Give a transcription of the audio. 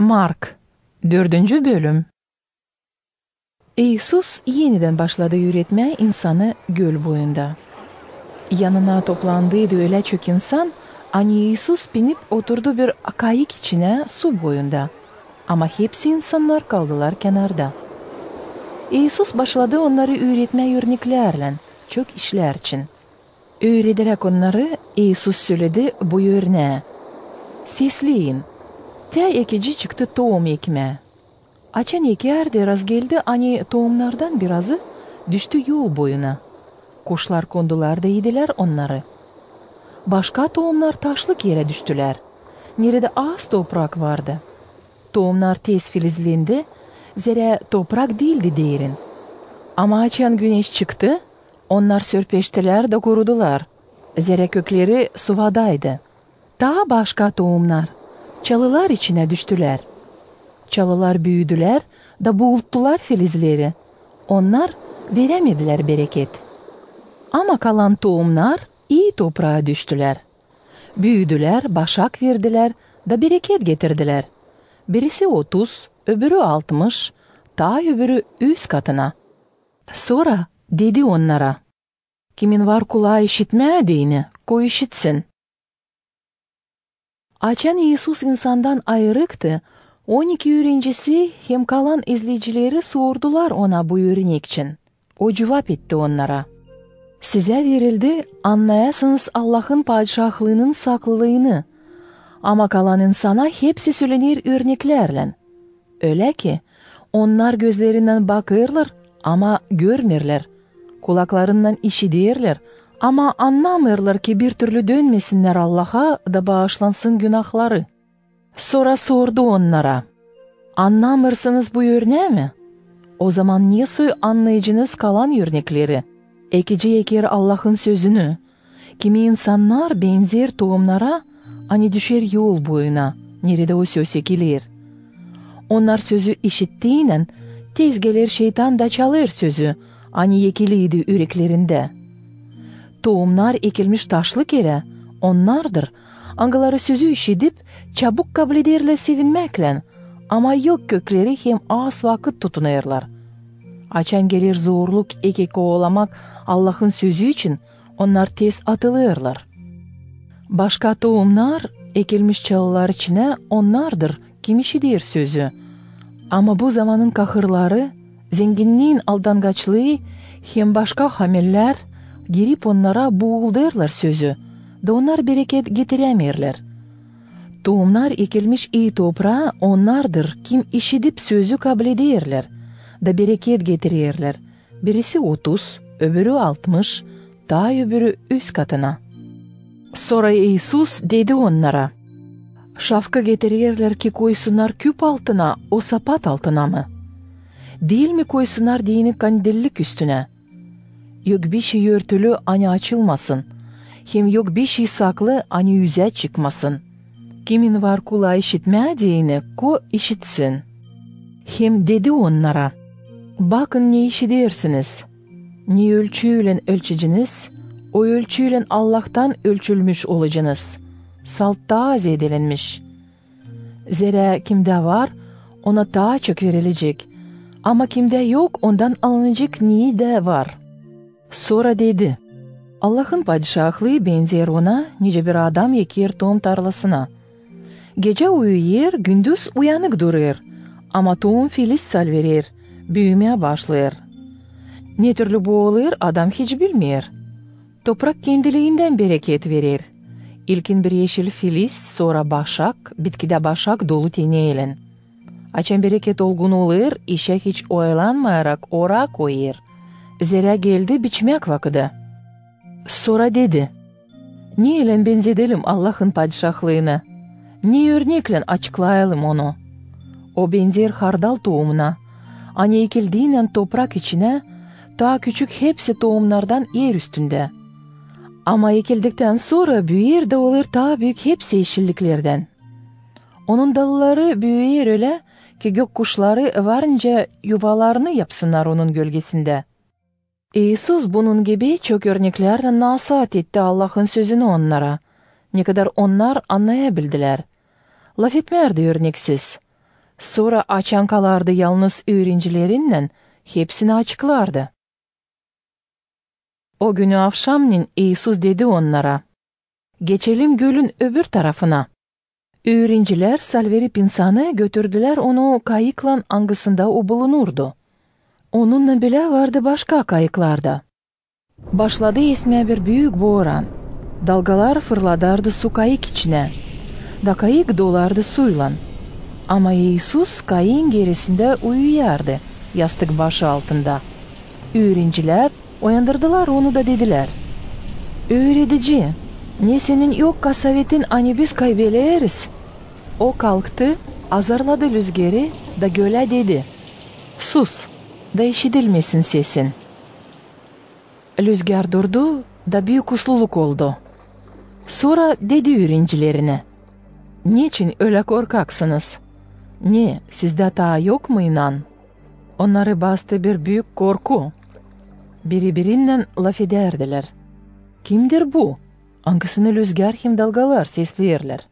Mark 4. bölüm. İsus yeniden başladı yürütmeye insanı göl boyunda. Yanına toplandıydı öyle çok insan, hani İsus binip oturdu bir kayık içine su boyunda. Ama hepsi insanlar kaldılar kenarda. İsus başladı onları öğretmeye örneklerle, çok işler için. Öğreterek onları İsus söyledi bu örneğe. Sesleyin. Te ekici çıktı tohum ekmeye. Açan eker rast geldi, hani tohumlardan birazı düştü yol boyuna. Kuşlar kondular da yediler onları. Başka tohumlar taşlık yere düştüler. Nerede az toprak vardı. Tohumlar tez filizlendi, zira toprak değildi derin. Ama açan güneş çıktı, onlar sörpeştiler de kurudular. Zira kökleri suvadaydı. Daha başka tohumlar çalılar içine düştüler. Çalılar büyüdüler da boğulttular filizleri. Onlar veremediler bereket. Ama kalan tohumlar iyi toprağa düştüler. Büyüdüler, başak verdiler da bereket getirdiler. Birisi 30, öbürü 60, daha öbürü 100 katına. Sonra dedi onlara, kimin var kulağı işitmediğini, koy işitsin. Açan İsus insandan ayrıktı. 12 öğrencisi hem kalan izleyicileri sordular ona bu örnek için. O cevap etti onlara. Size verildi, anlayasınız Allah'ın padişahlığının saklılığını. Ama kalan insana hepsi söylenir örneklerle. Öyle ki onlar gözlerinden bakırlar ama görmürler. Kulaklarından işidirler ama anlamırlar ki bir türlü dönmesinler Allah'a da bağışlansın günahları. Sonra sordu onlara, anlamırsınız bu örneği mi? O zaman niye anlayıcınız kalan örnekleri? Ekici eker Allah'ın sözünü. Kimi insanlar benzer tohumlara, hani düşer yol boyuna, nerede o söz ekilir. Onlar sözü işittiğiyle, tez gelir şeytan da çalır sözü, hani ekiliydi yüreklerinde. Tohumlar ekilmiş taşlık yere, onlardır. Angaları sözü işitip, çabuk kabul ederler sevinmekle, ama yok kökleri hem az vakit tutunurlar. Açan gelir zorluk eki kovalamak Allah'ın sözü için, onlar tez atılırlar. Başka tohumlar ekilmiş çalılar içine onlardır kim işidir sözü. Ama bu zamanın kahırları, zenginliğin aldangaçlığı hem başka hameller girip onlara boğuldurlar sözü. Da onlar bereket getiremirler. Tohumlar ekilmiş iyi toprağa onlardır kim işitip sözü kabul ederler da bereket getirirler. Birisi 30, öbürü 60, daha öbürü 100 katına. Sonra İsus dedi onlara, şafka getirirler ki koysunlar küp altına, o sapat altına mı? Değil mi koysunlar dini kandillik üstüne? Yok bir şey örtülü hani açılmasın. Hem yok bir şey saklı hani yüze çıkmasın. Kimin var kulağı işitmediğini ko işitsin. Hem dedi onlara, bakın ne işitirsiniz. Ne ölçüyle ölçeciniz, o ölçüyle Allah'tan ölçülmüş olacaksınız. Saltta az edilinmiş. Zira kimde var, ona daha çok verilecek. Ama kimde yok, ondan alınacak niye de var. Sonra dedi, Allah'ın padişahlığı benzer ona, nice bir adam eker tohum tarlasına. Gece uyuyur, gündüz uyanık durur. Ama tohum filiz salverir, büyümeye başlar. Ne türlü bu olur adam hiç bilmiyor. Toprak kendiliğinden bereket verir. İlkin bir yeşil filiz, sonra başak, bitkide başak dolu teneyle. Açan bereket olgun olur, işe hiç oyalanmayarak ora koyur. Zira geldi biçmek vakıdı. Sonra dedi, niye benzedelim Allah'ın padişahlığına? Niye örnekle açıklayalım onu? O benzer hardal tohumuna. Hani ekildiğiyle toprak içine, daha küçük hepsi tohumlardan yer üstünde. Ama ekildikten sonra büyür de olur daha büyük hepsi yeşilliklerden. Onun dalları büyür öyle ki gök kuşları varınca yuvalarını yapsınlar onun gölgesinde. İsus bunun gibi çok örneklerle nasihat etti Allah'ın sözünü onlara. Ne kadar onlar anlayabildiler. Laf etmerdi örneksiz. Sonra açankalardı yalnız öğrencilerinden hepsini açıklardı. O günü akşamleyin İsus dedi onlara, "Geçelim gölün öbür tarafına." Öğrenciler salverip insanı götürdüler, onu kayıkla hangisinde o bulunurdu. Onunla bile vardı başka kayıklarda. Başladı esmeye bir büyük boğuran. Dalgalar fırladardı su kayık içine. Da kayık dolardı suyla. Ama İsus kayığın gerisinde uyuyardı, yastık başı altında. Öğrenciler uyandırdılar onu da dediler, "Öğretici, ne senin yok kasavetin hani biz kaybeleriz?" O kalktı, azarladı rüzgarı da göle dedi, "Sus, da işitilmesin sesin." Rüzgar durdu da büyük usluluk oldu. Sonra dedi öğrencilerine, "Niçin öyle korkaksınız? Ne, sizde ta yok mu inan?" Onları bastı bir büyük korku. Birbirinden laf ederdiler. "Kimdir bu? Hangisini rüzgar hem dalgalar seslerler?"